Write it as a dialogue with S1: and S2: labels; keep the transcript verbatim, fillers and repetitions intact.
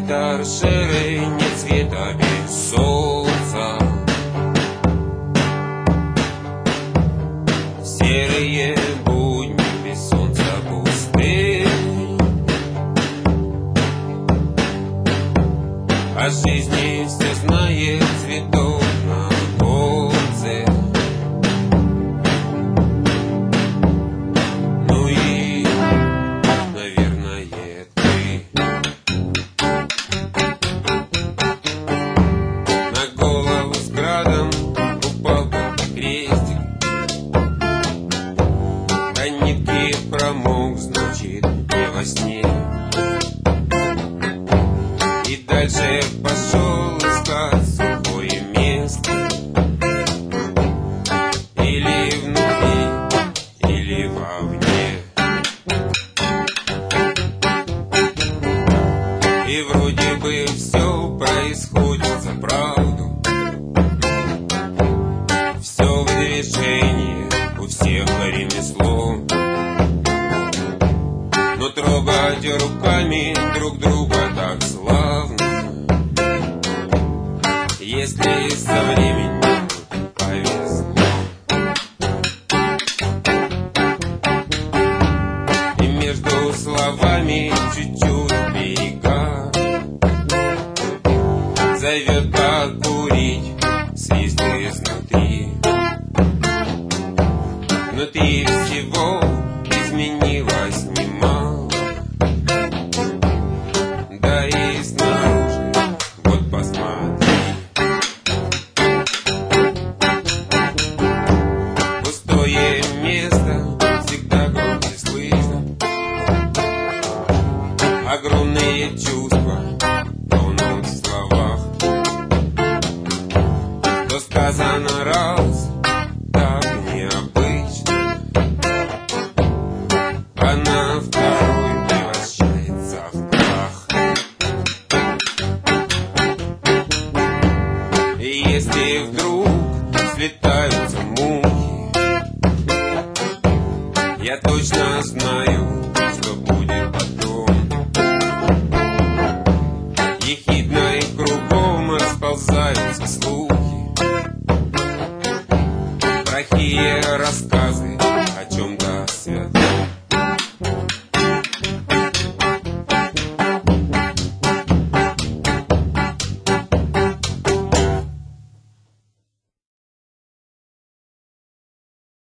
S1: торшеры, нет света без солнца. Серые будни без солнца пустые, о жизни все знает цветов на горце. Ну и, наверное, ты. На голову с градом упал как крестик, до нитки промок, значит, не во сне. И дальше пошел искать сухое место, или внутри, или вовне. И вроде бы все происходит за правду, все в движении, у всех ремесло. Но трогать руками друг друга так славно, если со временем повезло. И между словами чуть-чуть берега зовет покурить свист изнутри. Внутри всего изменилось немало, да и снаружи, вот посмотри. Пустое место всегда громче слышно, огромные чувства тонут в словах. То сказано раз, так необычно, а на второй превращается в прах. И если вдруг слетаются мухи, я точно знаю, что будет потом. Ехидно и кругом расползаются слухи, плохие рассказы